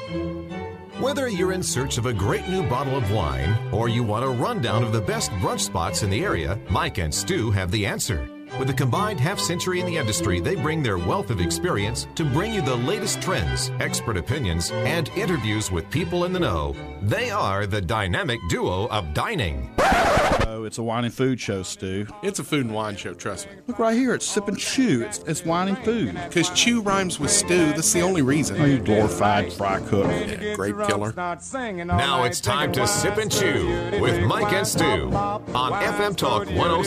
Whether you're in search of a great new bottle of wine or you want a rundown of the best brunch spots in the area, Mike and Stu have the answer. With a combined half-century in the industry, they bring their wealth of experience to bring you the latest trends, expert opinions, and interviews with people in the know. They are the dynamic duo of dining. Oh, it's a wine and food show, Stu. It's a food and wine show, trust me. Look right here, it's Sip and Chew. It's wine and food. Because chew rhymes with stew, that's the only reason. Oh, you glorified fry cook. Yeah, grape killer. Now it's time to Sip and Chew with Mike and Stu on FM Talk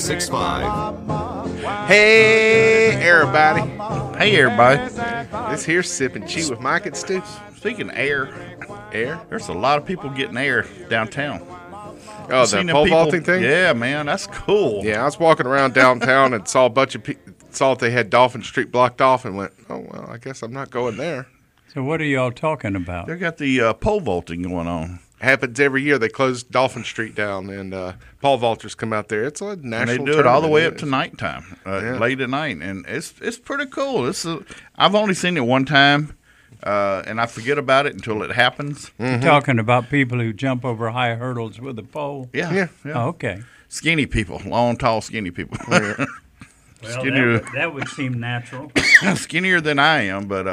106.5. Hey, everybody. Hey, everybody. This here's Sip and Chew with Mike and Stu. Speaking of air, Air? there's a lot of people getting air downtown. Oh, the Seen them pole people- vaulting thing? Yeah, man, that's cool. Yeah, I was walking around downtown and saw a bunch of people, saw that they had Dolphin Street blocked off and went, oh, well, I guess I'm not going there. So what are y'all talking about? They got the pole vaulting going on. Happens every year. They close Dolphin Street down, and pole vaulters come out there. It's a And national they do it all the way up tournament. to nighttime, Yeah. late at night, and it's pretty cool. I've only seen it one time, and I forget about it until it happens. You're talking about people who jump over high hurdles with a pole? Yeah. Oh, okay. Skinny people, long, tall, skinny people. Well, Skinnier. that would seem natural. Skinnier than I am, but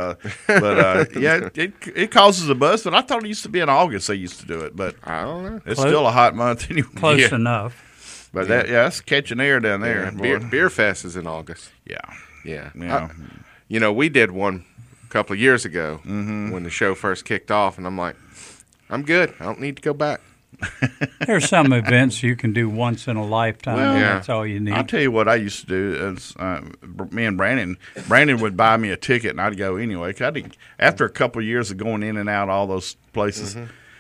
yeah, it causes a buzz. But I thought it used to be in August they used to do it, but I don't know. it's still a hot month anyway. Close Yeah. enough. But that's catching air down there. Yeah, boy. Beer Fest is in August. Yeah. Yeah. We did one a couple of years ago when the show first kicked off, and I'm like, I'm good. I don't need to go back. There's some events you can do once in a lifetime, Well, and yeah. that's all you need. I'll tell you what I used to do is me and Brandon would buy me a ticket and I'd go anyway. 'Cause after a couple of years of going in and out all those places,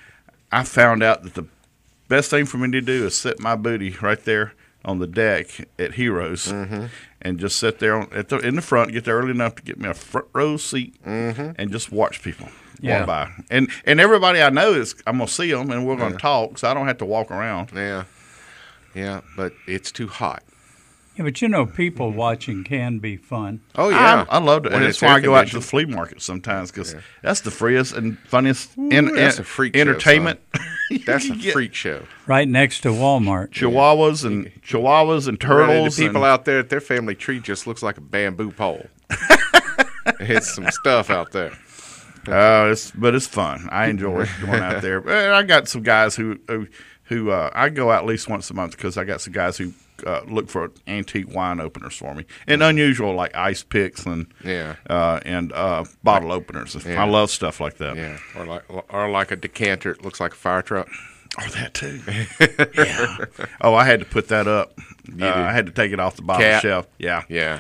I found out that the best thing for me to do is sit my booty right there on the deck at Heroes and just sit there in the front, get there early enough to get me a front row seat and just watch people walk by. And everybody I know I'm going to see them and we're going to talk, so I don't have to walk around. Yeah, but it's too hot. Yeah, but people watching can be fun. Oh, yeah. I love it. When And it's that's why I go out to air-conditioned. the flea market sometimes because that's the freest and funniest that's a freak show, entertainment. That's You a get freak show. Right next to Walmart. Chihuahuas and Run into turtles. people and, out there, their family tree just looks like a bamboo pole. It's some stuff out there. but it's fun. I enjoy going out there. And I got some guys who I go out at least once a month because I got some guys who look for antique wine openers for me and unusual like ice picks and bottle openers. Yeah. I love stuff like that. Yeah, or like a decanter. It looks like a fire truck. Oh, that too. Yeah. Oh, I had to put that up. I had to take it off the bottom Cat. shelf. Yeah. Yeah.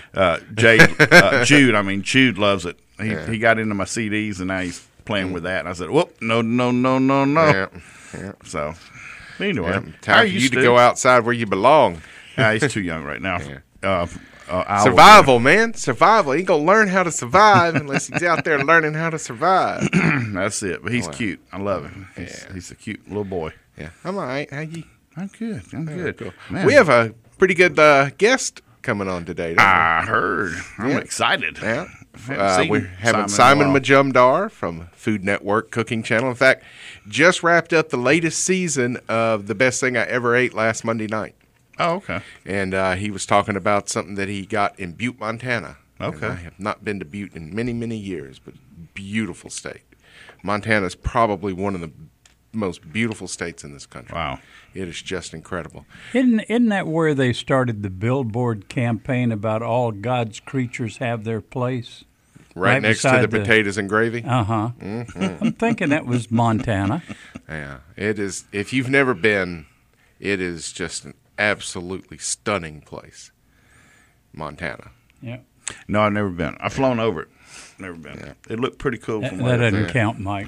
Jude loves it. He got into my CDs and now he's playing with that. And I said, whoop, no. Yeah. So, anyway. Yeah. Time for you to go outside where you belong. He's too young right now. Survival, man. Survival. He ain't going to learn how to survive unless he's out there learning how to survive. That's it. But he's cute. I love him. He's a cute little boy. Yeah. I'm all right. How you? I'm good. Cool. Man. We have a pretty good guest coming on today. don't I heard. I'm Yeah. excited. we? Yeah. haven't seen We're having Simon Simon in a Majumdar from Food Network Cooking Channel. In fact, just wrapped up the latest season of The Best Thing I Ever Ate last Monday night. Oh, okay. And he was talking about something that he got in Butte, Montana. Okay. And I have not been to Butte in many, many years, but beautiful state. Montana is probably one of the most beautiful states in this country. Wow. It is just incredible. Isn't that where they started the Billboard campaign about all God's creatures have their place? Right next to the beside potatoes and gravy. Uh-huh. I'm thinking that was Montana. Yeah. It is. If you've never been, it is just an absolutely stunning place. Montana. Yeah. No, I've never been. I've flown over it. Never been. Yeah. It looked pretty cool That from where doesn't count, Mike.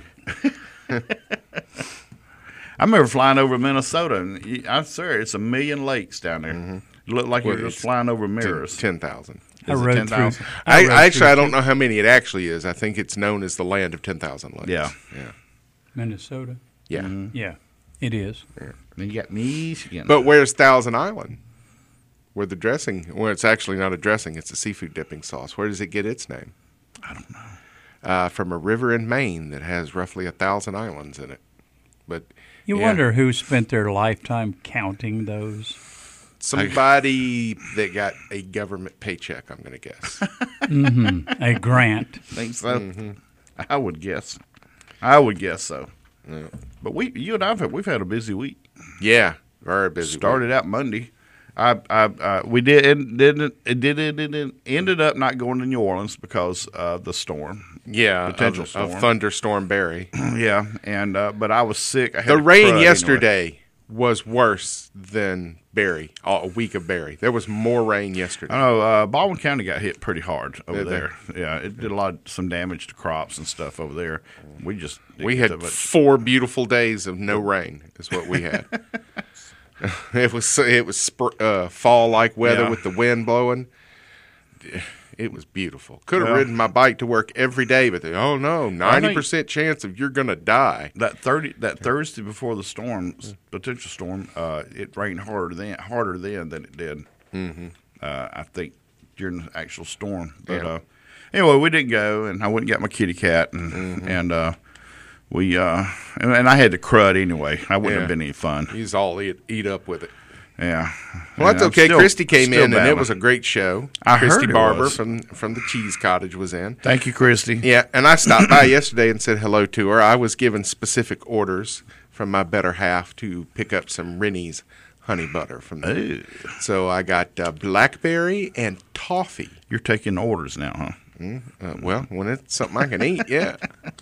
I remember flying over Minnesota, and I'm serious, it's a million lakes down there. It looked like you're just flying over mirrors. 10,000. I Is it rode 10,000? through. I don't know how many it actually is. I think it's known as the land of 10,000 lakes. Yeah. Yeah. Minnesota. Yeah. Yeah, it is. Then you got Michigan. But where's Thousand Island? Where the dressing, well, it's actually not a dressing, it's a seafood dipping sauce. Where does it get its name? I don't know. from a river in Maine that has roughly 1,000 islands in it. But You wonder who spent their lifetime counting those. somebody that got a government paycheck, I'm going to guess. A grant. Think so? I would guess. I would guess so. Yeah. But you and we've had a busy week. Yeah, very busy. Started out Monday. We ended up not going to New Orleans because of the storm. Yeah, potential storm. of Thunderstorm Barry. Yeah, and but I was sick. I had The a rain crud yesterday was worse than Barry. A week of Barry. There was more rain yesterday. I know Baldwin County got hit pretty hard over Did they? there. Yeah, it did some damage to crops and stuff over there. We just didn't We get had that much. 4 beautiful days of no rain. Is what we had. It was fall like weather Yeah. with the wind blowing. It was beautiful. Could have Yeah. ridden my bike to work every day, but 90% chance of you're gonna die. That Thursday before the storm, potential storm, it rained harder then than it did. I think during the actual storm. But Yeah. anyway, we didn't go, and I went and got my kitty cat, and we and I had the crud anyway. I wouldn't have been any fun. He's all eat up with it. Yeah. Well, that's And I'm okay. still- Christy came still in, and it battling. was a great show. I Christy heard it Barber was. from the Cheese Cottage was in. Thank you, Christy. Yeah, and I stopped by yesterday and said hello to her. I was given specific orders from my better half to pick up some Rennie's honey butter from them. Ooh. So I got blackberry and toffee. You're taking orders now, huh? Well, when it's something I can eat, yeah.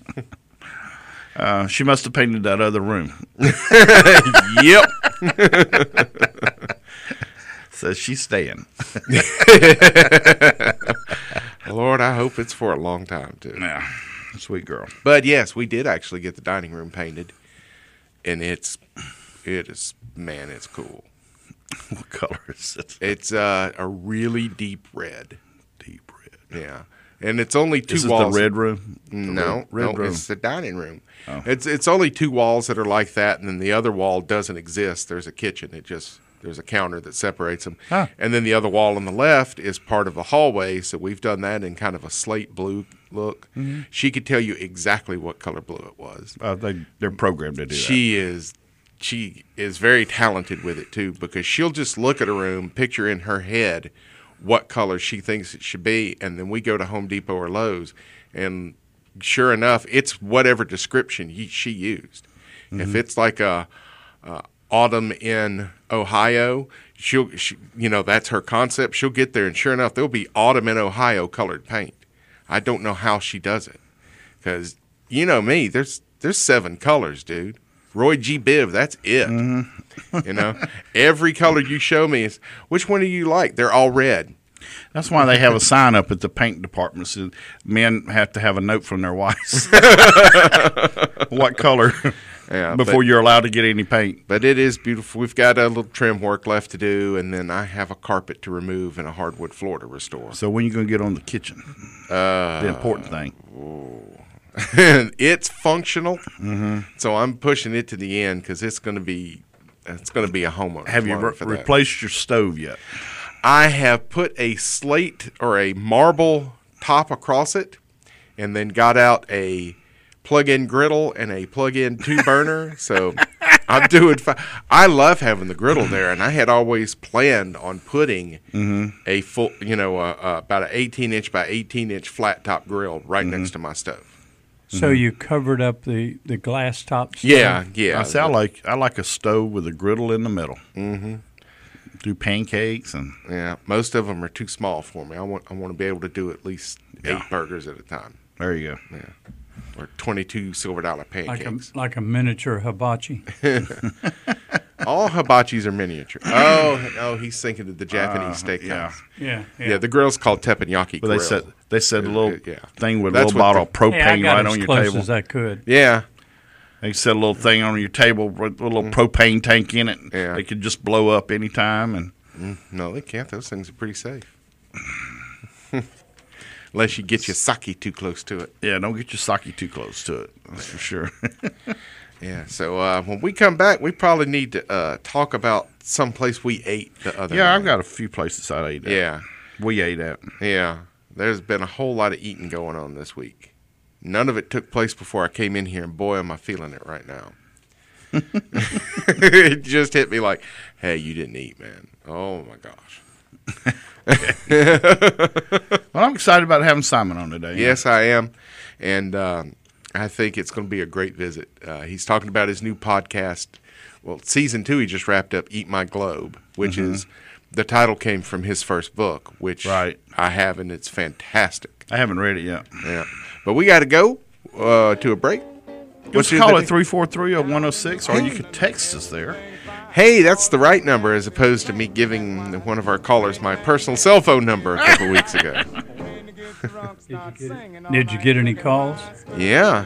She must have painted that other room. Yep. So she's staying. Lord, I hope it's for a long time, too. Yeah. Sweet girl. But yes, we did actually get the dining room painted, and it is cool. What color is it? It's a really deep red. Deep red. Yeah, and it's only 2 This is walls. the red room? No, red room. it's the dining room. Oh. It's only 2 walls that are like that, and then the other wall doesn't exist. There's a kitchen. There's a counter that separates them, Huh. and then the other wall on the left is part of a hallway. So we've done that in kind of a slate blue look. Mm-hmm. She could tell you exactly what color blue it was. They're programmed to do that. She is very talented with it too, because she'll just look at a room, picture in her head what color she thinks it should be, and then we go to Home Depot or Lowe's, and sure enough, it's whatever description she used. If it's like a autumn in Ohio, that's her concept. She'll get there, and sure enough, there'll be autumn in Ohio colored paint. I don't know how she does it, because you know me, there's 7 colors, dude. Roy G. Biv, that's it. Every color you show me is, which one do you like? They're all red. That's why they have a sign up at the paint department. So men have to have a note from their wives. What color? Yeah, before you're allowed to get any paint. But it is beautiful. We've got a little trim work left to do, and then I have a carpet to remove and a hardwood floor to restore. So when are you going to get on the kitchen? The important thing. It's functional, so I'm pushing it to the end because it's going to be a homeowner. Have you replaced your stove yet? I have put a slate or a marble top across it, and then got out a plug-in griddle and a plug-in 2-burner. So I'm doing fine. I love having the griddle there, and I had always planned on putting a full, about an 18-inch by 18-inch flat-top grill right next to my stove. So you covered up the glass top stove? Yeah. I say I like a stove with a griddle in the middle. Mm-hmm. Do pancakes and most of them are too small for me. I want to be able to do at least 8 burgers at a time. There you go. Yeah. Or 22 silver dollar pancakes. Like a miniature hibachi. All hibachis are miniature. Oh, he's thinking of the Japanese steakhouse. Yeah. The grill's called teppanyaki But grill. they said a little thing with That's a little bottle of Hey, I propane got right as on your close table. as I could. Yeah. They set a little thing on your table with a little propane tank in it. Yeah. They could just blow up anytime. And No, they can't. Those things are pretty safe. Unless you get your sake too close to it. yeah, don't get your sake too close to it. That's for sure. Yeah. So when we come back, we probably need to talk about some place we ate the other night. I've got a few places I ate at. Yeah. We ate at. Yeah. There's been a whole lot of eating going on this week. None of it took place before I came in here, and boy, am I feeling it right now. It just hit me like, hey, you didn't eat, man. Oh, my gosh. Well, I'm excited about having Simon on today. Yes, I am. And I think it's going to be a great visit. He's talking about his new podcast. Well, season 2 he just wrapped up, Eat My Globe, which is the title came from his first book, which I have, and it's fantastic. I haven't read it yet. Yeah. But we got to go to a break. Just call it 343-0106, or you could text us there. Hey, that's the right number, as opposed to me giving one of our callers my personal cell phone number a couple weeks ago. Did you get any calls? Yeah.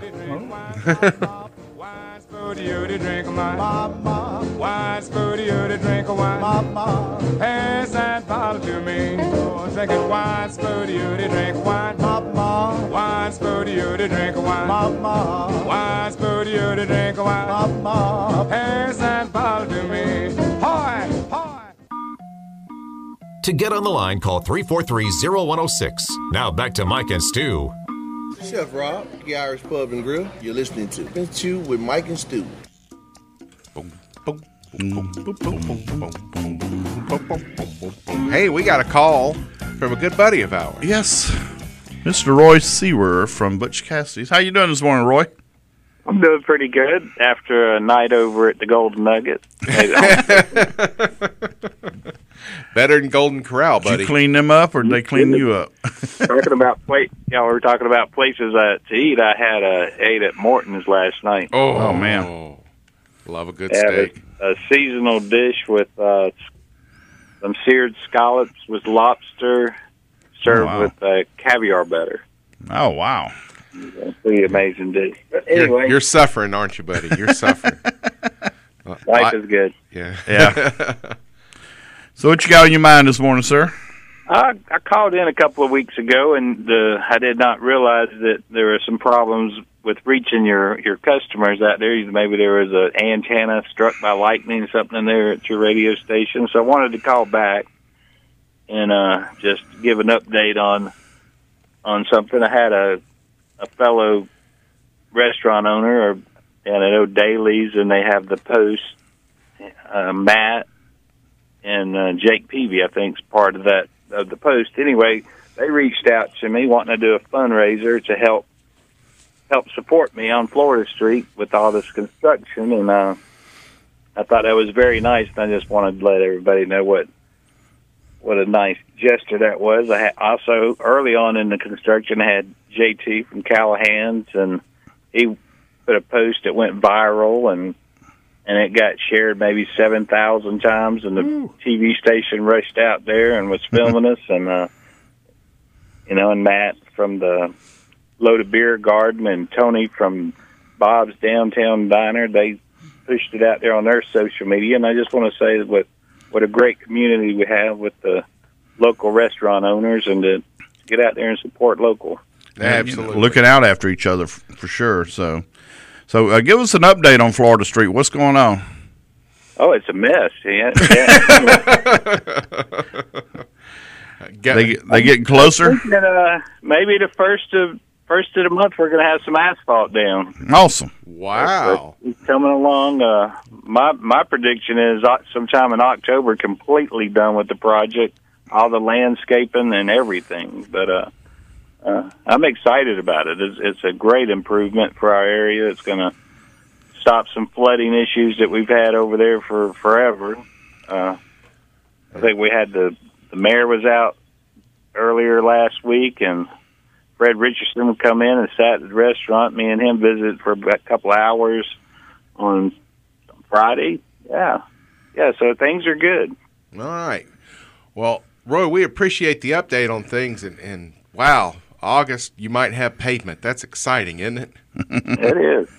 For you to drink wine. Wine's for you to drink wine. Pass that bottle to me. Oh, drink it. Wine's for you to drink wine. Wine's for you to drink wine. Wine's for you to drink wine. Pass that bottle to me. Hoy, hoy. To get on the line, call 343-0106. Now back to Mike and Stu. Chef Rob, the Irish Pub and Grill. You're listening to Chew with Mike and Stu. Hey, we got a call from a good buddy of ours. Yes, Mr. Roy Seawer from Butch Cassidy's. How you doing this morning, Roy? I'm doing pretty good after a night over at the Golden Nugget. Better than Golden Corral, buddy. Did you clean them up, or did they clean you up? Talking about y'all were talking about places to eat. I had ate at Morton's last night. Oh man, love a good steak. A seasonal dish with some seared scallops with lobster, served with caviar butter. Oh wow. Pretty amazing dish. But anyway, you're suffering, aren't you, buddy? You're suffering. Life is good. Yeah. So what you got on your mind this morning, sir? I called in a couple of weeks ago, and I did not realize that there were some problems with reaching your customers out there. Maybe there was an antenna struck by lightning or something in there at your radio station. So I wanted to call back and just give an update on something. I had a fellow restaurant owner, and I know Daly's, and they have the Post, Matt and Jake Peavy, I think, is part of that of the Post. Anyway, they reached out to me wanting to do a fundraiser to help support me on Florida Street with all this construction, and I thought that was very nice, and I just wanted to let everybody know what a nice gesture that was. I had also, early on in the construction, I had JT from Callahan's, and he put a post that went viral, and it got shared maybe 7,000 times, and the TV station rushed out there and was filming us, and and Matt from the Loaded Beer Garden and Tony from Bob's Downtown Diner, they pushed it out there on their social media, and I just want to say that what a great community we have with the local restaurant owners, and to get out there and support local. Absolutely. Looking out after each other for sure. So give us an update on Florida Street. What's going on? Oh, it's a mess. Yeah. They getting closer? Maybe the first of the month we're going to have some asphalt down. Awesome. Wow. It's coming along. My prediction is sometime in October, completely done with the project, all the landscaping and everything. But I'm excited about it. It's a great improvement for our area. It's going to stop some flooding issues that we've had over there for forever. I think we had the mayor was out earlier last week, and Fred Richardson would come in and sat at the restaurant. Me and him visited for a couple of hours on Friday. Yeah, so things are good. All right. Well, Roy, we appreciate the update on things, and wow, August, you might have pavement. That's exciting, isn't it? It is.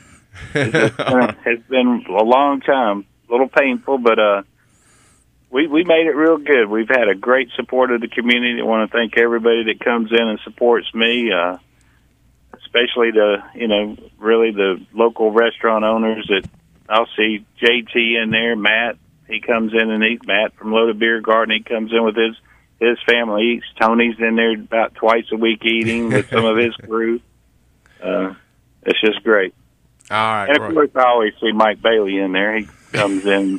It's been a long time, a little painful, but we made it real good. We've had a great support of the community. I want to thank everybody that comes in and supports me, especially really the local restaurant owners. That I'll see JT in there, Matt. He comes in and eats. Matt from Loaded Beer Garden, he comes in with his family eats. Tony's in there about twice a week eating with some of his crew. It's just great. All right, And of course, I always see Mike Bailey in there. He comes in.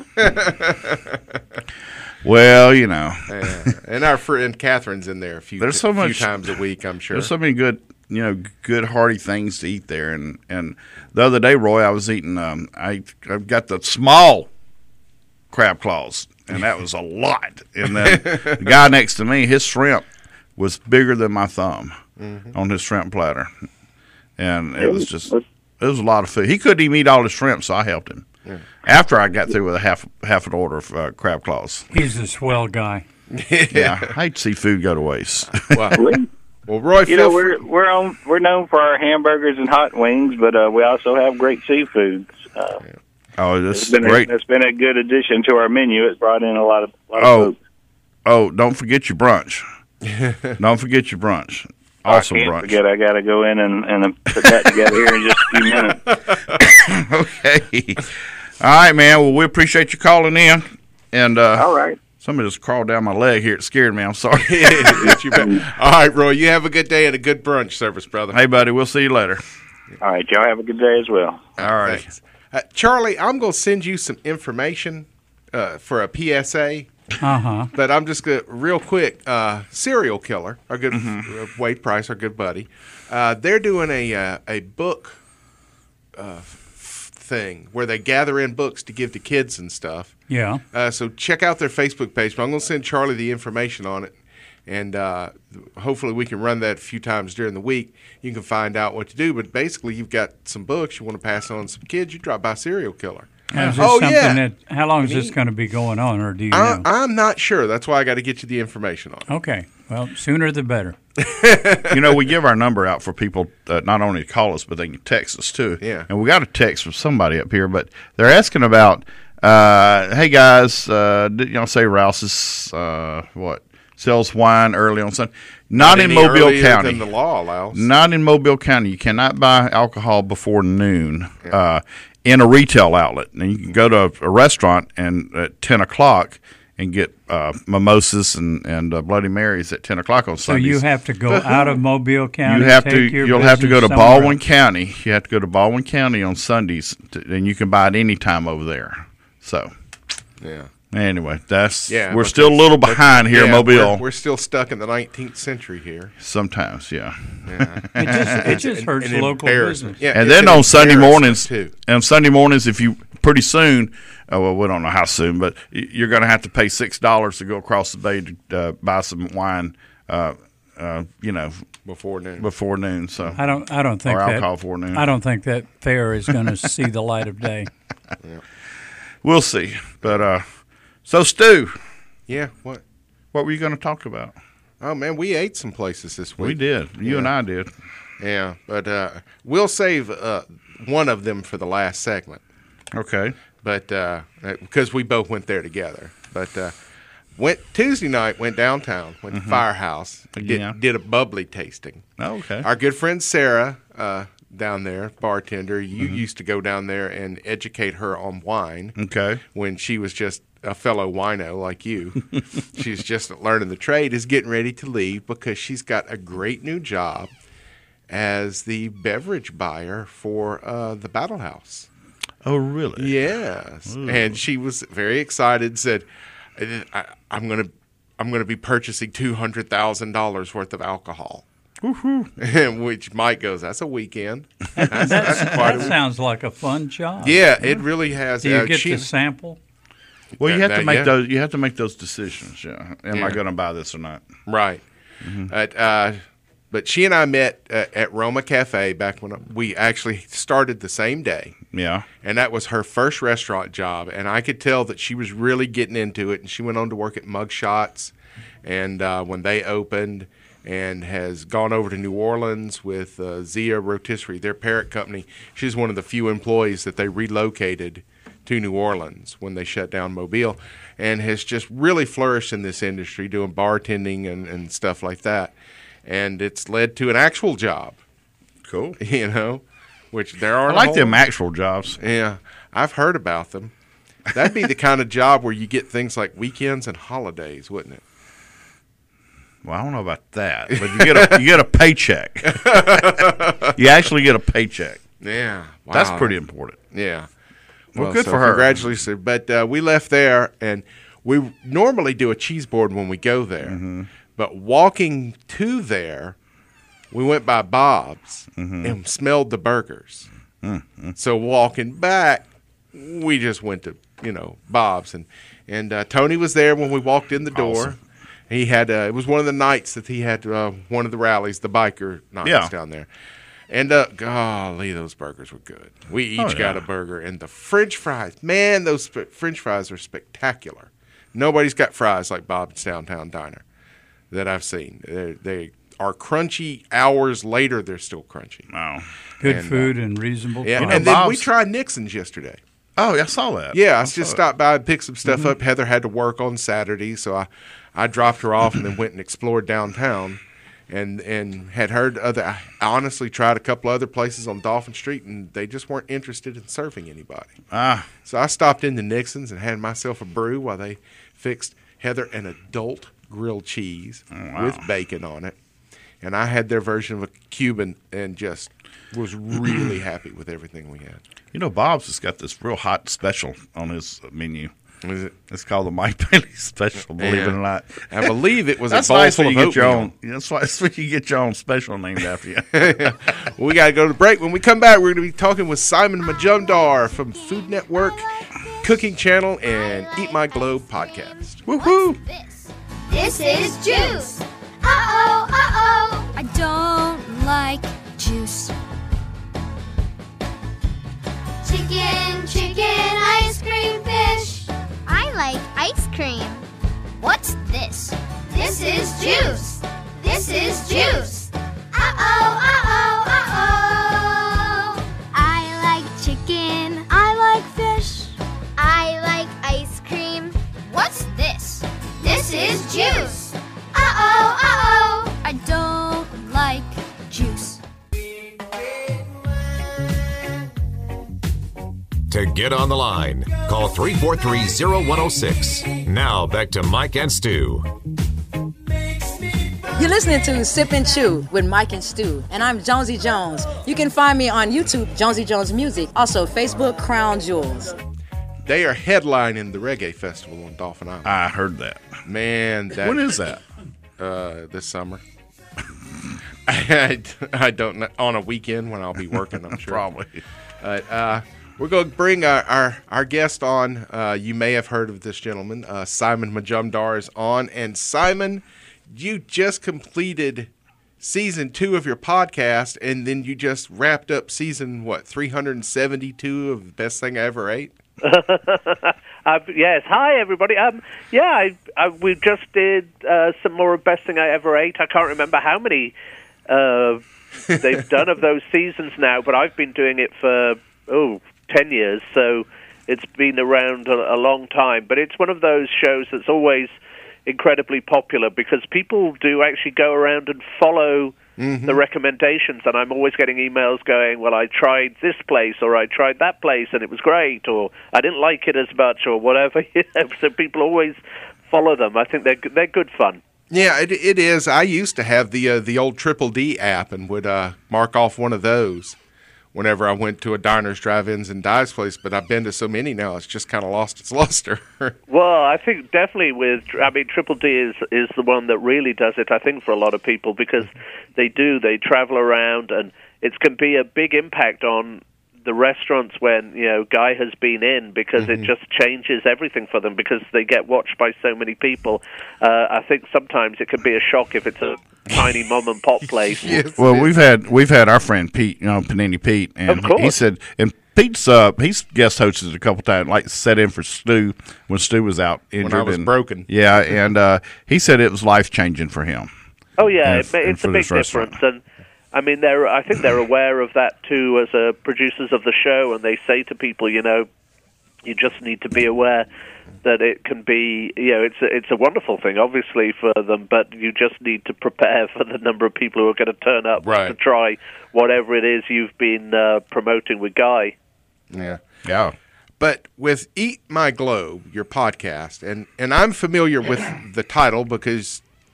Well, you know, and our friend Catherine's in there a few times a week, I'm sure. There's so many good, good hearty things to eat there. And the other day, Roy, I was eating. I've got the small crab claws, and that was a lot. And then the guy next to me, his shrimp was bigger than my thumb on his shrimp platter, and it was a lot of food. He couldn't even eat all the shrimp, so I helped him. Yeah. After I got through with a half an order of crab claws. He's a swell guy. Yeah, I hate to see food go to waste. Well, Roy, we're known for our hamburgers and hot wings, but we also have great seafood. This is great. It's been a good addition to our menu. It's brought in a lot of folks. Oh, don't forget your brunch. Don't forget your brunch. Awesome I can't brunch. Forget, I got to go in and put that together here in just a few minutes. Okay. All right, man. Well, we appreciate you calling in. And all right. Somebody just crawled down my leg here. It scared me. I'm sorry. All right, Roy. You have a good day and a good brunch service, brother. Hey, buddy. We'll see you later. All right. Y'all have a good day as well. All right. Thanks. Charlie, I'm going to send you some information for a PSA. But I'm just going to, real quick, Serial Killer, our good Wade Price, our good buddy, they're doing a book thing where they gather in books to give to kids and stuff. Yeah. So check out their Facebook page. But I'm going to send Charlie the information on it, and hopefully we can run that a few times during the week. You can find out what to do. But basically, you've got some books you want to pass on to some kids. You drop by Serial Killer. How long is this going to be going on, or do you know? I'm not sure. That's why I got to get you the information on it. Okay. Well, sooner the better. We give our number out for people not only to call us, but they can text us too. Yeah. And we got a text from somebody up here, but they're asking about, hey guys, say Rouse's sells wine early on Sunday. Not in Mobile County. Than the law allows. Not in Mobile County. You cannot buy alcohol before noon. In a retail outlet. And you can go to a restaurant and at 10 o'clock and get mimosas and Bloody Marys at 10 o'clock on Sundays. So you have to go out of Mobile County? You'll have to go to Baldwin County. You have to go to Baldwin County on Sundays, and you can buy it any time over there. So, yeah. Anyway, we're still a little behind here in Mobile. We're still stuck in the 19th century here. Sometimes, yeah. It just hurts local business. Yeah, and then on Sunday mornings, if you pretty soon, we don't know how soon, but you're going to have to pay $6 to go across the bay to buy some wine. Before noon. Before noon. So I don't think alcohol before noon. I don't think that fair is going to see the light of day. Yeah. We'll see, but. So, Stu. Yeah, what? What were you going to talk about? Oh, man, we ate some places this week. We did. You and I did. Yeah, but we'll save one of them for the last segment. Okay. But because we both went there together. But Tuesday night, went downtown, went to Firehouse, did a bubbly tasting. Oh, okay. Our good friend Sarah down there, bartender, you used to go down there and educate her on wine. Okay. When she was just a fellow wino like you. She's just learning the trade, is getting ready to leave because she's got a great new job as the beverage buyer for the Battle House. Oh, really? Yes. Ooh. And she was very excited, said, I'm gonna be purchasing $200,000 worth of alcohol. Which Mike goes, that's a weekend. That sounds like a fun job. Yeah, it really has. Do you get to sample? Well, you have to make those. You have to make those decisions. Yeah, am I going to buy this or not? Right. But she and I met at Roma Cafe back when we actually started the same day. Yeah. And that was her first restaurant job, and I could tell that she was really getting into it. And she went on to work at Mug Shots, and when they opened, and has gone over to New Orleans with Zia Rotisserie, their parent company. She's one of the few employees that they relocated to New Orleans when they shut down Mobile, and has just really flourished in this industry doing bartending and stuff like that. And it's led to an actual job. Cool. Which there are. I like them actual jobs. Yeah, I've heard about them. That'd be the kind of job where you get things like weekends and holidays, wouldn't it? Well, I don't know about that, but you get a paycheck. You actually get a paycheck. Yeah. Wow. That's pretty important. Yeah. Well, good for her. Congratulations. But we left there, and we normally do a cheese board when we go there. Mm-hmm. But walking to there, we went by Bob's and smelled the burgers. Mm-hmm. So walking back, we just went to, Bob's. And Tony was there when we walked in the door. Awesome. He had it was one of the nights that he had one of the rallies, the biker nights down there. And golly, those burgers were good. We each got a burger, and the French fries. Man, those French fries are spectacular. Nobody's got fries like Bob's Downtown Diner that I've seen. They are crunchy. Hours later, they're still crunchy. Wow. Good food and reasonable Yeah, price. and then we tried Nixon's yesterday. Oh, I saw that. Yeah, I just stopped by and picked some stuff up. Heather had to work on Saturday, so I dropped her off and then went and explored downtown. And had heard I honestly tried a couple other places on Dolphin Street, and they just weren't interested in serving anybody. So I stopped into Nixon's and had myself a brew while they fixed Heather an adult grilled cheese with bacon on it. And I had their version of a Cuban and just was really happy with everything we had. Bob's has got this real hot special on his menu. Is it? It's called the Mike Bailey Special, believe it or not. I believe it was That's a bowl nice full when of you get your oatmeal. own. That's when you get your own special named after you. We got to go to the break. When we come back, we're going to be talking with Simon Majumdar from Food Network, Cooking Channel, and Eat My Globe podcast. Woohoo! This is juice. Uh-oh, uh-oh. I don't like juice. Chicken, ice cream, fish. I like ice cream. What's this? This is juice. This is juice. Uh-oh, uh-oh, uh-oh. I like chicken. I like fish. I like ice cream. What's this? This is juice. Uh-oh, uh-oh. I don't like juice. To get on the line, call 343-0106. Now back to Mike and Stu. You're listening to Sip and Chew with Mike and Stu, and I'm Jonesy Jones. You can find me on YouTube, Jonesy Jones Music, also Facebook, Crown Jewels. They are headlining the Reggae Festival on Dolphin Island. I heard that. Man, When is that? This summer. I don't know. On a weekend when I'll be working, I'm sure. Probably. We're going to bring our guest on. You may have heard of this gentleman. Simon Majumdar is on. And Simon, you just completed season 2 of your podcast, and then you just wrapped up season, 372 of The Best Thing I Ever Ate? Yes. Hi, everybody. We just did some more Best Thing I Ever Ate. I can't remember how many they've done of those seasons now, but I've been doing it for 10 years, so it's been around a long time. But it's one of those shows that's always incredibly popular because people do actually go around and follow the recommendations, and I'm always getting emails going, well, I tried this place, or I tried that place, and it was great, or I didn't like it as much, or whatever. So people always follow them. I think they're good fun. Yeah, it is. I used to have the old Triple D app and would mark off one of those whenever I went to a diners, drive-ins, and dives place, but I've been to so many now, it's just kind of lost its luster. Well, I think definitely Triple D is the one that really does it, I think, for a lot of people, because they travel around, and it can be a big impact on the restaurants when, Guy has been in, because it just changes everything for them, because they get watched by so many people. I think sometimes it can be a shock if it's a tiny mom and pop place. Yes, well, we've had our friend Pete, Panini Pete, and he said, and Pete's he's guest hosted a couple times, like set in for Stu when Stu was out injured. When I was broken. Yeah, and he said it was life changing for him. Oh yeah, it's a big difference, and I mean I think they're aware of that too as producers of the show, and they say to people, you just need to be aware that it can be, it's a wonderful thing, obviously, for them, but you just need to prepare for the number of people who are going to turn up to try whatever it is you've been promoting with Guy. Yeah. But with Eat My Globe, your podcast, and I'm familiar with the title because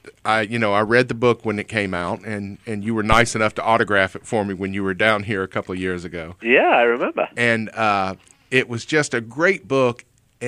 I read the book when it came out, and you were nice enough to autograph it for me when you were down here a couple of years ago. Yeah, I remember. And it was just a great book.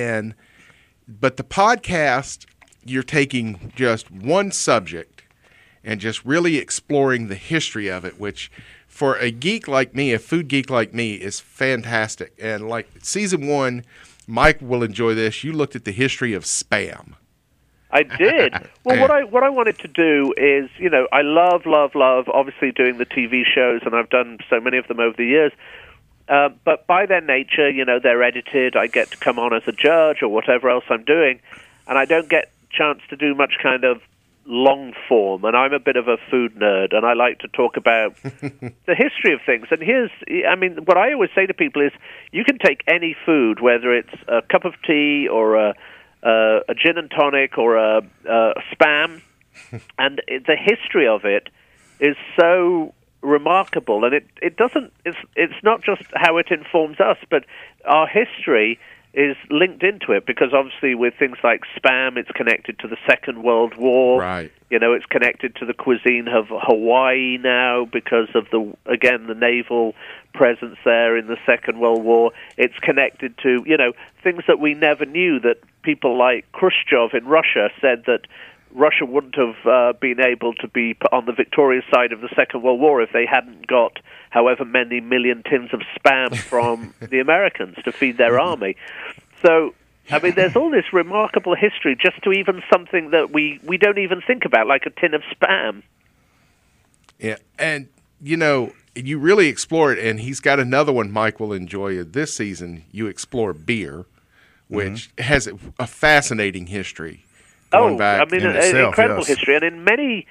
But the podcast, you're taking just one subject and just really exploring the history of it, which for a geek like me, a food geek like me, is fantastic. And like season 1, Mike will enjoy this. You looked at the history of Spam. I did. Well, what I wanted to do is, I love obviously doing the TV shows, and I've done so many of them over the years. But by their nature, they're edited. I get to come on as a judge or whatever else I'm doing, and I don't get a chance to do much kind of long form. And I'm a bit of a food nerd, and I like to talk about the history of things. And what I always say to people is, you can take any food, whether it's a cup of tea or a gin and tonic or a Spam, and the history of it is so remarkable, and it's not just how it informs us, but our history is linked into it, because obviously with things like Spam, it's connected to the Second World War. Right. It's connected to the cuisine of Hawaii now because of the naval presence there in the Second World War. It's connected to, things that we never knew, that people like Khrushchev in Russia said that Russia wouldn't have been able to be on the victorious side of the Second World War if they hadn't got however many million tins of Spam from the Americans to feed their army. So, there's all this remarkable history just to even something that we don't even think about, like a tin of Spam. Yeah, and, you really explore it, and he's got another one Mike will enjoy this season. You explore beer, which has a fascinating history. An incredible history. And in many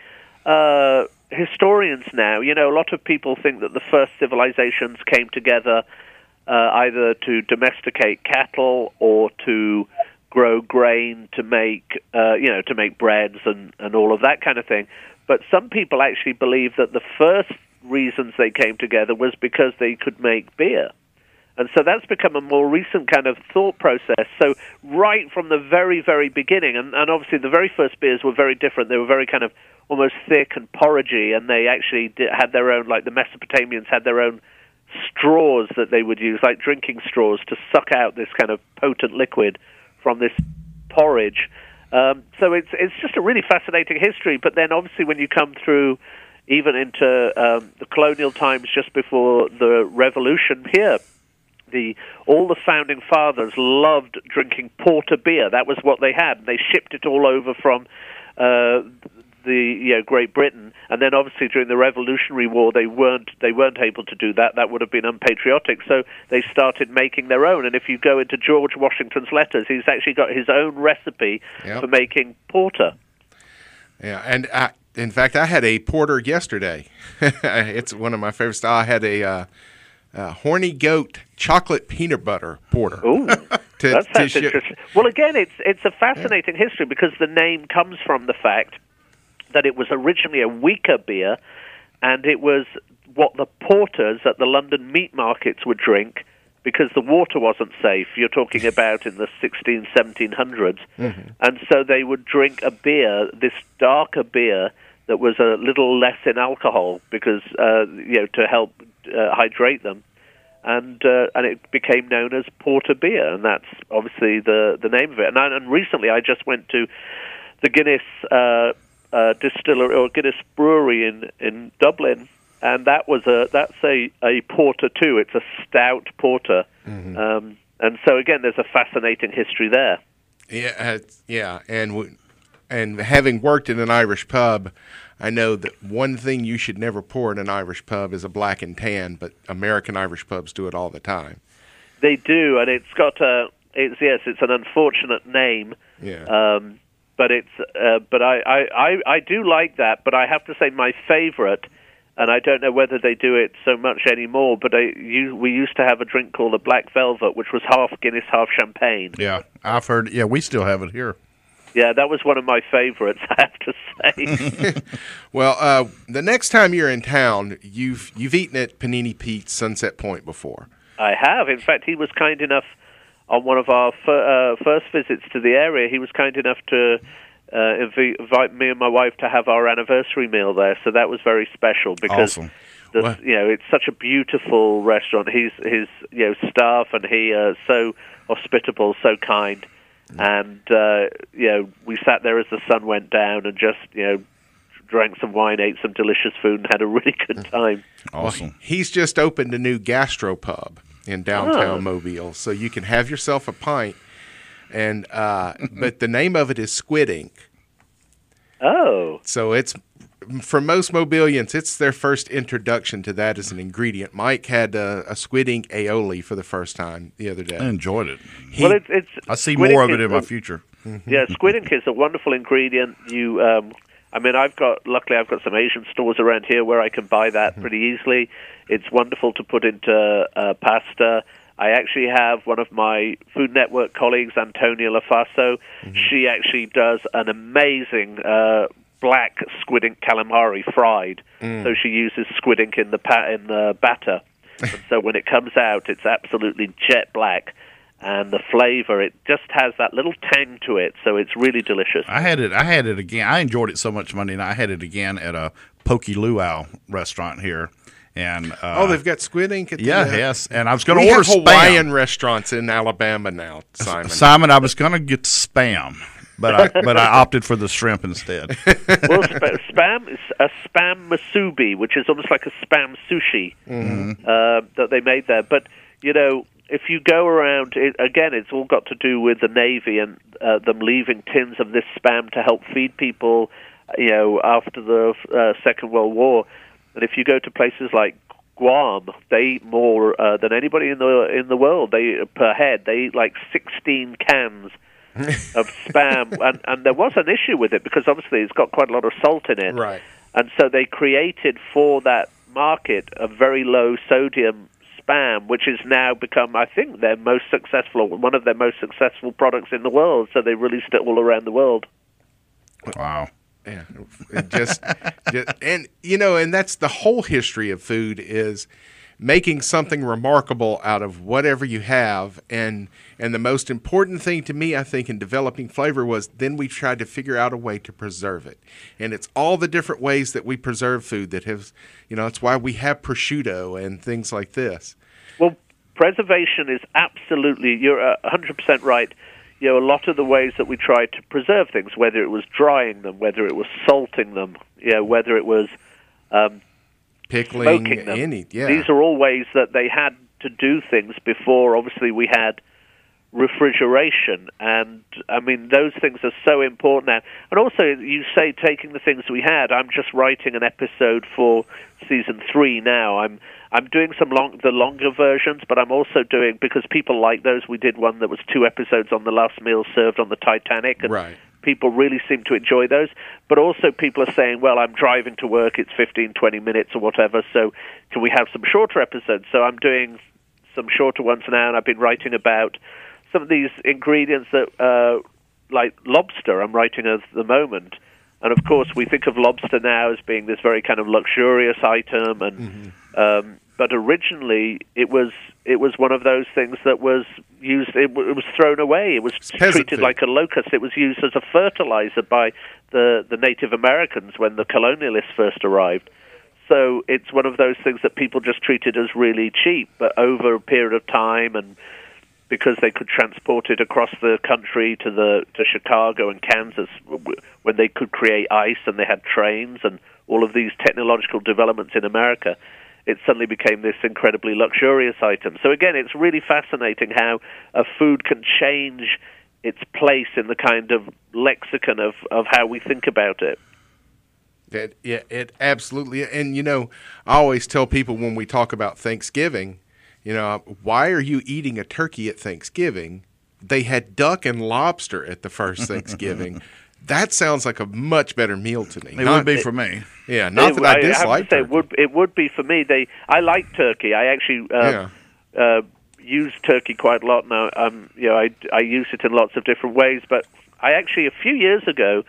historians now, a lot of people think that the first civilizations came together either to domesticate cattle or to grow grain to make breads and all of that kind of thing. But some people actually believe that the first reasons they came together was because they could make beer. And so that's become a more recent kind of thought process. So right from the very, very beginning, and obviously the very first beers were very different. They were very kind of almost thick and porridgey, and they actually had their own, like the Mesopotamians had their own straws that they would use, like drinking straws, to suck out this kind of potent liquid from this porridge. So it's just a really fascinating history. But then obviously when you come through even into the colonial times just before the revolution here, all the founding fathers loved drinking porter beer. That was what they had. They shipped it all over from Great Britain, and then obviously during the Revolutionary War they weren't able to do that. That would have been unpatriotic. So they started making their own. And if you go into George Washington's letters, he's actually got his own recipe for making porter. Yeah, and in fact, I had a porter yesterday. It's one of my favorite styles. I had a Horny Goat chocolate peanut butter porter. Ooh, that sounds interesting. Well, again, it's a fascinating history, because the name comes from the fact that it was originally a weaker beer, and it was what the porters at the London meat markets would drink because the water wasn't safe. You're talking about in the 1700s. And so they would drink a beer, this darker beer, that was a little less in alcohol because, to help hydrate them. And it became known as porter beer, and that's obviously the name of it. And recently I just went to the Guinness distillery or Guinness brewery in Dublin, and that's a porter too. It's a stout porter, and so again, there's a fascinating history there. Yeah, and having worked in an Irish pub, I know that one thing you should never pour in an Irish pub is a black and tan, but American Irish pubs do it all the time. They do, and it's an unfortunate name. Yeah. But I do like that. But I have to say my favorite, and I don't know whether they do it so much anymore, but we used to have a drink called a Black Velvet, which was half Guinness, half champagne. Yeah, I've heard. Yeah, we still have it here. Yeah, that was one of my favorites, I have to say. Well, the next time you're in town, you've eaten at Panini Pete's Sunset Point before. I have. In fact, he was kind enough on one of our first visits to the area. He was kind enough to invite me and my wife to have our anniversary meal there. So that was very special because Awesome. it's such a beautiful restaurant. His staff and he are so hospitable, so kind, and we sat there as the sun went down and just drank some wine, ate some delicious food, and had a really good time. Awesome. Well, he's just opened a new gastropub in downtown Mobile, so you can have yourself a pint. And but the name of it is Squid Ink. Oh. So it's, for most Mobilians, it's their first introduction to that as an ingredient. Mike had a Squid Ink aioli for the first time the other day. I enjoyed it. I see Squid more Ink of it is in my future. Yeah, Squid Ink is a wonderful ingredient. Luckily I've got some Asian stores around here where I can buy that pretty easily. It's wonderful to put into pasta. I actually have one of my Food Network colleagues, Antonia Lafaso. She actually does an amazing black squid ink calamari fried. So she uses squid ink in the batter. And so when it comes out, it's absolutely jet black. And the flavor, it just has that little tang to it, so it's really delicious. I had it again. I enjoyed it so much Monday night. I had it again at a Poke Luau restaurant here. And they've got Squid Ink at the yes. And I was going to order Hawaiian Spam. restaurants in Alabama now, Simon. Simon, I was going to get Spam, but I opted for the shrimp instead. Well, Spam is a Spam masubi, which is almost like a Spam sushi that they made there. But if you go around, it's all got to do with the Navy and them leaving tins of this Spam to help feed people, after the Second World War. And if you go to places like Guam, they eat more than anybody in the world. Per head, they eat like 16 cans of Spam. And there was an issue with it because obviously it's got quite a lot of salt in it. Right. And so they created for that market a very low sodium Spam, which has now become, I think, one of their most successful products in the world. So they released it all around the world. Wow. Yeah, and that's the whole history of food, is making something remarkable out of whatever you have. And the most important thing to me, I think, in developing flavor was then we tried to figure out a way to preserve it. And it's all the different ways that we preserve food that have, it's why we have prosciutto and things like this. Well, preservation is absolutely, you're 100% right. A lot of the ways that we tried to preserve things, whether it was drying them, whether it was salting them, whether it was pickling, smoking them. These are all ways that they had to do things before, obviously, we had refrigeration. And, those things are so important now. And also, you say taking the things we had. I'm just writing an episode for Season 3 now. I'm doing the longer versions, but I'm also doing, because people like those, we did one that was 2 episodes on the last meal served on the Titanic, and people really seem to enjoy those. But also people are saying, well, I'm driving to work, it's 15, 20 minutes or whatever, so can we have some shorter episodes? So I'm doing some shorter ones now, and I've been writing about some of these ingredients that, like lobster, I'm writing at the moment. And, of course, we think of lobster now as being this very kind of luxurious item, and but originally it was one of those things that was used. It was thrown away. It was treated like a locust. It was used as a fertilizer by the Native Americans when the colonialists first arrived. So it's one of those things that people just treated as really cheap, but over a period of time, and because they could transport it across the country to Chicago and Kansas, when they could create ice and they had trains and all of these technological developments in America, it suddenly became this incredibly luxurious item. So again, it's really fascinating how a food can change its place in the kind of lexicon of how we think about it. It absolutely. And, I always tell people when we talk about Thanksgiving, why are you eating a turkey at Thanksgiving? They had duck and lobster at the first Thanksgiving. That sounds like a much better meal to me. It would be for me. Yeah, not that I dislike turkey. It would be for me. I like turkey. I actually use turkey quite a lot now. I use it in lots of different ways. But I actually, a few years ago,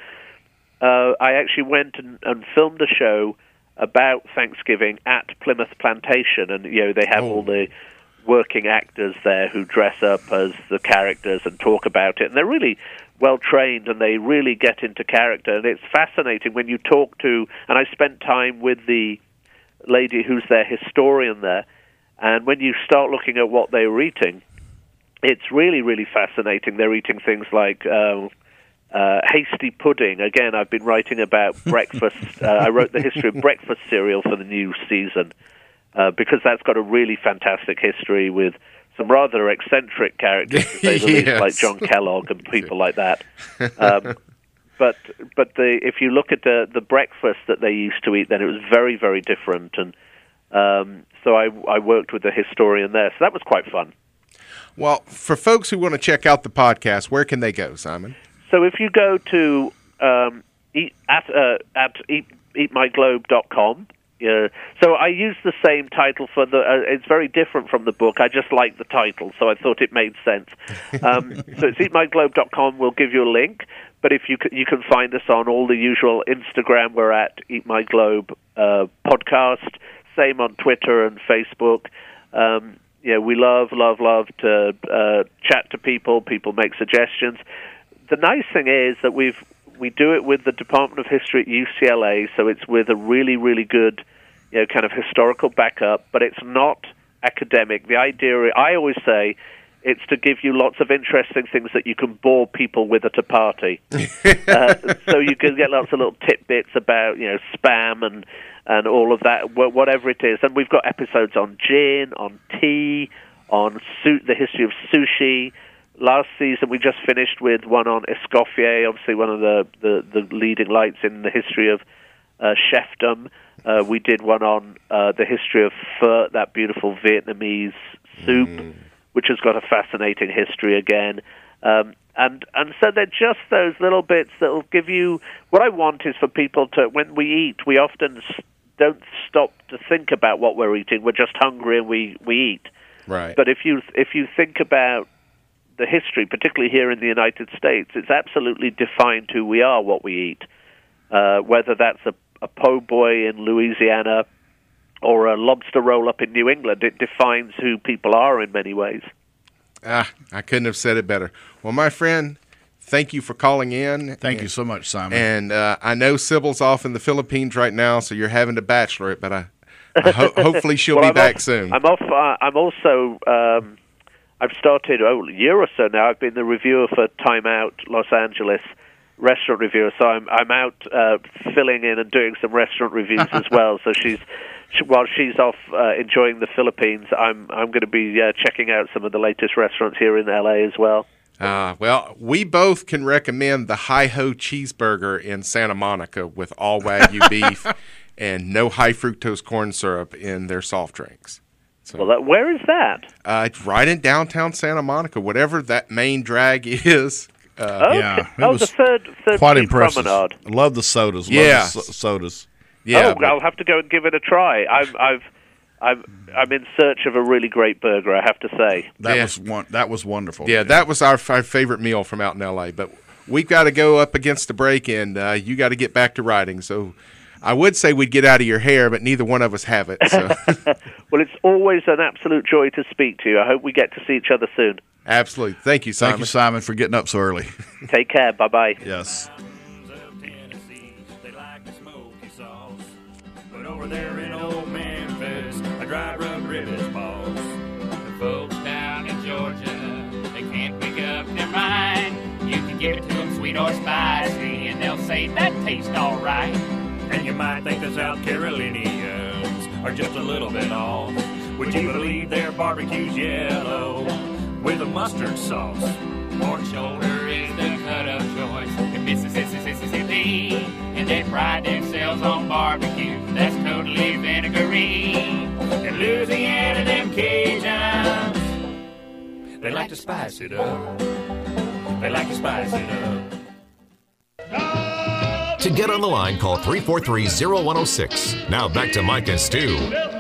I actually went and filmed a show about Thanksgiving at Plymouth Plantation, and they have all the working actors there who dress up as the characters and talk about it, and they're really well trained, and they really get into character. And it's fascinating when you talk to, and I spent time with the lady who's their historian there, and when you start looking at what they were eating, it's really, really fascinating. They're eating things like hasty pudding. Again, I've been writing about breakfast. I wrote the history of breakfast cereal for the new season because that's got a really fantastic history with some rather eccentric characters, to say the least, like John Kellogg and people like that. But if you look at the breakfast that they used to eat, then it was very, very different. And so I worked with the historian there. So that was quite fun. Well, for folks who want to check out the podcast, where can they go, Simon? So if you go to eatmyglobe.com, so I use the same title for it's very different from the book. I just like the title, so I thought it made sense. So it's eatmyglobe.com. We'll give you a link, but if you can find us on all the usual Instagram. We're at Eat My Globe podcast. Same on Twitter and Facebook. We love to chat to people. People make suggestions. The nice thing is that we do it with the Department of History at UCLA, so it's with a really, really good, kind of historical backup, but it's not academic. The idea, I always say, it's to give you lots of interesting things that you can bore people with at a party. So you can get lots of little tidbits about, spam and all of that, whatever it is. And we've got episodes on gin, on tea, on the history of sushi. Last season, we just finished with one on Escoffier, obviously one of the leading lights in the history of chefdom. We did one on the history of pho, that beautiful Vietnamese soup, which has got a fascinating history again. And so they're just those little bits that will give you... What I want is for people to, when we eat, we often don't stop to think about what we're eating. We're just hungry and we eat. Right. But if you think about the history, particularly here in the United States, it's absolutely defined who we are, what we eat. Whether that's a po' boy in Louisiana or a lobster roll-up in New England, it defines who people are in many ways. I couldn't have said it better. Well, my friend, thank you for calling in. Thank you so much, Simon. And I know Sybil's off in the Philippines right now, so you're having to bachelorette, but hopefully she'll be back soon. I'm off. I'm also... I've started a year or so now. I've been the reviewer for Time Out Los Angeles, restaurant reviewer. So I'm out filling in and doing some restaurant reviews as well. So while she's off enjoying the Philippines, I'm going to be checking out some of the latest restaurants here in LA as well. Well, we both can recommend the Hi-Ho Cheeseburger in Santa Monica with all Wagyu beef and no high fructose corn syrup in their soft drinks. So, well, where is that? It's right in downtown Santa Monica, whatever that main drag is. Okay. Yeah, it was the third quite Street impressive. Promenade. I love the sodas. Yeah. Love the sodas. Yeah, I'll have to go and give it a try. I'm in search of a really great burger, I have to say. That was wonderful. Yeah, that was our favorite meal from out in L.A., but we've got to go up against the break, and you got to get back to writing, so... I would say we'd get out of your hair, but neither one of us have it. So. Well, it's always an absolute joy to speak to you. I hope we get to see each other soon. Absolutely. Thank you, Simon. Thank you, Simon, for getting up so early. Take care. Bye-bye. Yes. But over there in old Memphis, a dry rub ribs balls. The folks down in Georgia, they can't make up their mind. You can give it to them sweet or spicy, and they'll say that tastes all right. And you might think the South Carolinians are just a little bit off. Would you believe their barbecue's yellow with a mustard sauce? Pork shoulder is the cut of choice in Mississippi, and they pride themselves on barbecue that's totally vinegary. In Louisiana, them Cajuns, they like to spice it up. They like to spice it up. To get on the line, call 343-0106. Now back to Mike and Stu.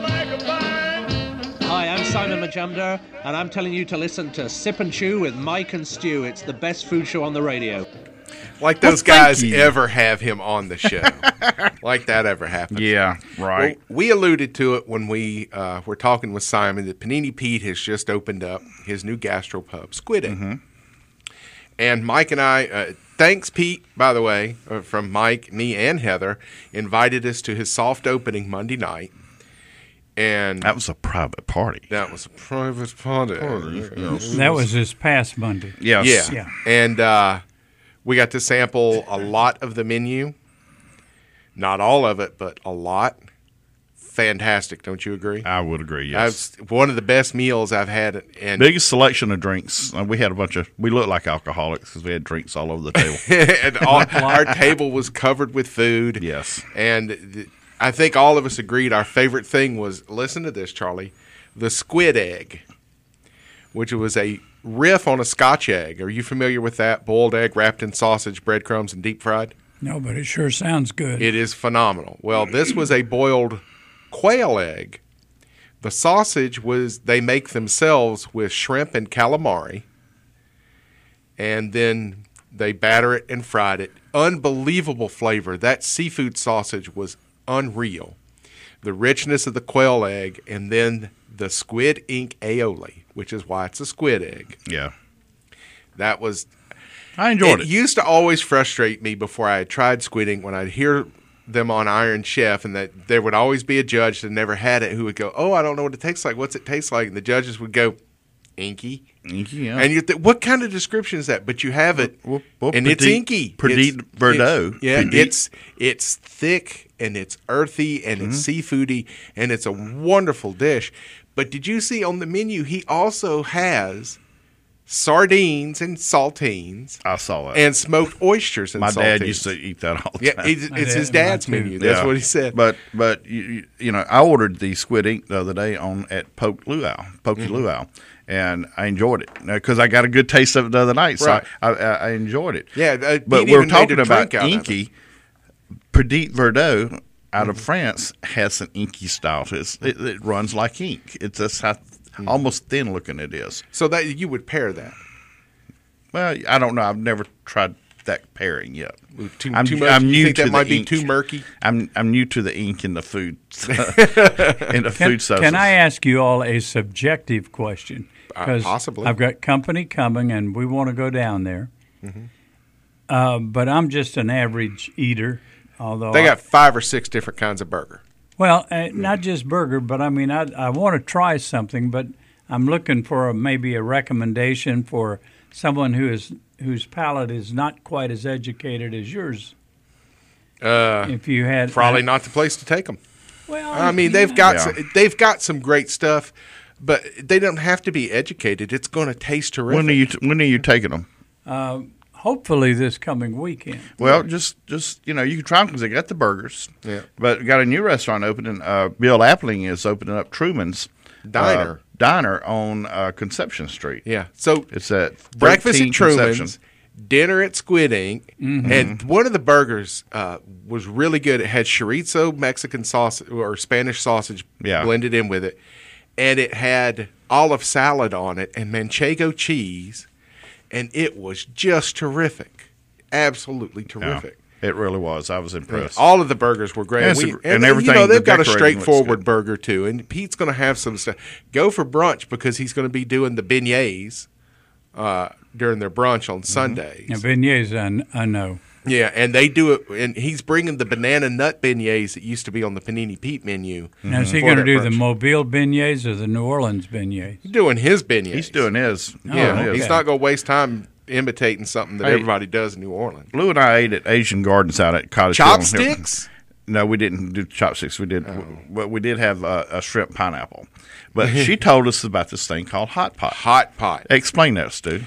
Hi, I'm Simon Majumdar, and I'm telling you to listen to Sip and Chew with Mike and Stu. It's the best food show on the radio. Like those guys ever have him on the show. Like that ever happens. Yeah, right. Well, we alluded to it when we were talking with Simon that Panini Pete has just opened up his new gastropub, Squid It. Mm-hmm. And Mike and I, thanks Pete, by the way, from Mike, me, and Heather, invited us to his soft opening Monday night. And that was a private party. That was a private party. That was this past Monday. Yes. Yeah. And we got to sample a lot of the menu. Not all of it, but a lot. Fantastic, don't you agree? I would agree, yes. One of the best meals I've had. And biggest selection of drinks. We had we looked like alcoholics because we had drinks all over the table. And our table was covered with food. Yes. And I think all of us agreed our favorite thing was, listen to this, Charlie, the squid egg, which was a riff on a Scotch egg. Are you familiar with that? Boiled egg wrapped in sausage, breadcrumbs, and deep fried? No, but it sure sounds good. It is phenomenal. Well, this was a boiled quail egg. The sausage they make themselves with shrimp and calamari, and then they batter it and fried it. Unbelievable flavor. That seafood sausage was unreal. The richness of the quail egg, and then the squid ink aioli, which is why it's a squid egg. Yeah. That was... I enjoyed it. It used to always frustrate me before I had tried squid ink when I'd hear them on Iron Chef, and that there would always be a judge that never had it who would go, "Oh, I don't know what it tastes like. What's it taste like?" And the judges would go, "Inky." Inky, yeah. And you think, what kind of description is that? But you have it, and it's inky. Petit Verdot. It's thick, and it's earthy, and it's seafoody, and it's a wonderful dish. But did you see on the menu, he also has sardines and saltines. I saw that. And smoked oysters and My saltines. dad used to eat that all the time. Yeah, it's his dad's menu. That's what he said. But you know, I ordered the squid ink the other day at Poke Luau, and I enjoyed it because I got a good taste of it the other night. So Right. I enjoyed it. Yeah, but we're we're talking about inky. Petit Verdot out of France has an inky style. It runs like ink. It's just how almost thin looking it is. So that you would pair that. Well, I don't know. I've never tried that pairing yet. Too I'm much? new You think to that the might be ink. too murky? I'm new to the ink in the food food substance. Can I ask you all a subjective question? 'Cause Possibly. I've got company coming, and we want to go down there. But I'm just an average eater. Although They got 5 or 6 different kinds of burger. Well, not just burger, but I mean, I want to try something, but I'm looking for maybe a recommendation for someone whose palate is not quite as educated as yours. If you had Probably not the place to take them. Well, I mean, they've got some great stuff, but they don't have to be educated. It's going to taste terrific. When are you taking them? Hopefully this coming weekend. Well, just you know, you can try them because they got the burgers. Yeah. But we got a new restaurant opening. Bill Appling is opening up Truman's Diner on Conception Street. Yeah. So it's at breakfast 13 at Truman's, Conception. dinner at Squid Ink, and one of the burgers was really good. It had chorizo, Mexican sausage or Spanish sausage blended in with it, and it had olive salad on it and manchego cheese. And it was just terrific. Absolutely terrific. Yeah, it really was. I was impressed. All of the burgers were great. And everything. You know, they've got a decorating looks straightforward good. burger, too. And Pete's going to have some stuff. Go for brunch because he's going to be doing the beignets during their brunch on Sundays. Now, beignets, I know. Yeah, and they do it. And he's bringing the banana nut beignets that used to be on the Panini Pete menu. Now, is he going to do the Mobile beignets or the New Orleans beignets? He's doing his beignets. He's doing his. Yeah, he's not going to waste time imitating something that everybody does in New Orleans. Lou and I ate at Asian Gardens out at Cottage Chopsticks? No, we didn't do chopsticks. We did, but we did have a shrimp pineapple. But she told us about this thing called hot pot. Hot pot. Explain that, Stu.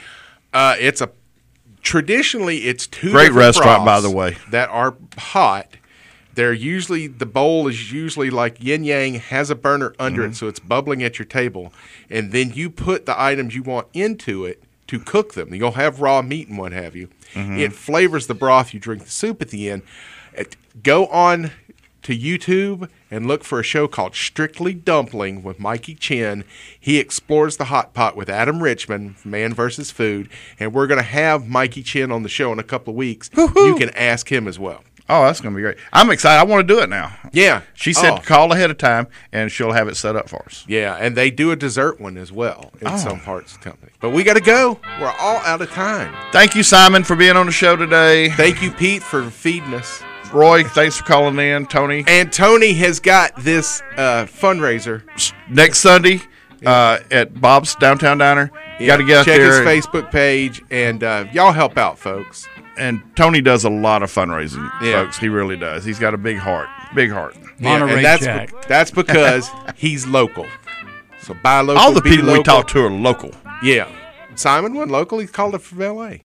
Traditionally, it's two great different restaurant, by broths the way, that are hot. They're usually, the bowl is usually like yin yang, has a burner under it, so it's bubbling at your table, and then you put the items you want into it to cook them. You'll have raw meat and what have you. It flavors the broth. You drink the soup at the end. Go on to YouTube and look for a show called Strictly Dumpling with Mikey Chin. He explores the hot pot with Adam Richmond, Man vs. Food, and we're going to have Mikey Chin on the show in a couple of weeks. You can ask him as well. Oh, that's going to be great. I'm excited. I want to do it now. Yeah. She said call ahead of time, and she'll have it set up for us. Yeah, and they do a dessert one as well in some parts of the company. But we got to go. We're all out of time. Thank you, Simon, for being on the show today. Thank you, Pete, for feeding us. Roy, thanks for calling in. Tony. And Tony has got this fundraiser. Next Sunday at Bob's Downtown Diner. You got to get out Check there. his Facebook page, and y'all help out, folks. And Tony does a lot of fundraising, folks. He really does. He's got a big heart. Big heart. Monterey Jack. That's because he's local. So buy local. All the people local. we talk to are local. Yeah. Simon wasn't local. He called it from L.A.